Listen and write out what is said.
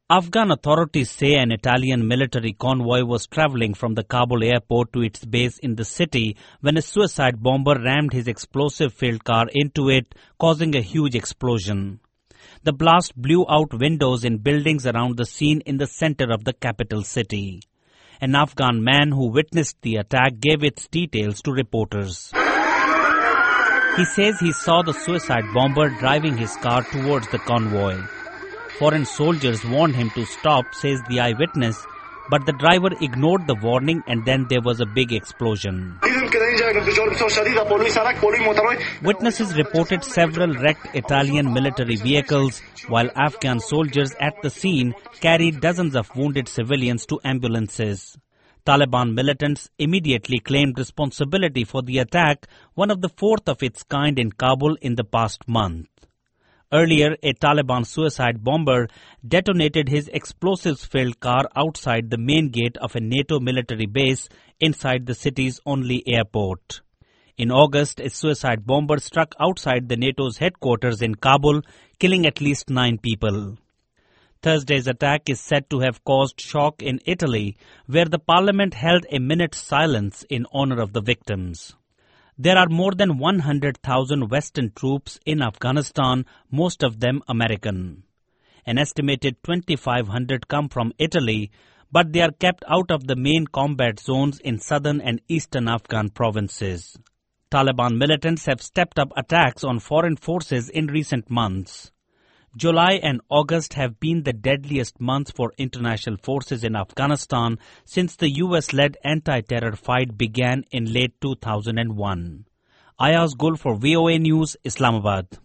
Afghan authorities say an Italian military convoy was traveling from the Kabul airport to its base in the city when a suicide bomber rammed his explosive-filled car into it, causing a huge explosion. The blast blew out windows in buildings around the scene in the center of the capital city. An Afghan man who witnessed the attack gave its details to reporters. He says he saw the suicide bomber driving his car towards the convoy. Foreign soldiers warned him to stop, says the eyewitness, but the driver ignored the warning and then there was a big explosion. Witnesses reported several wrecked Italian military vehicles, while Afghan soldiers at the scene carried dozens of wounded civilians to ambulances. Taliban militants immediately claimed responsibility for the attack, one of the fourth of its kind in Kabul in the past month. Earlier, a Taliban suicide bomber detonated his explosives-filled car outside the main gate of a NATO military base inside the city's only airport. In August, a suicide bomber struck outside the NATO's headquarters in Kabul, killing at least 9 people. Thursday's attack is said to have caused shock in Italy, where the parliament held a minute's silence in honor of the victims. There are more than 100,000 Western troops in Afghanistan, most of them American. An estimated 2,500 come from Italy, but they are kept out of the main combat zones in southern and eastern Afghan provinces. Taliban militants have stepped up attacks on foreign forces in recent months. July and August have been the deadliest months for international forces in Afghanistan since the US-led anti-terror fight began in late 2001. Ayaz Gul for VOA News, Islamabad.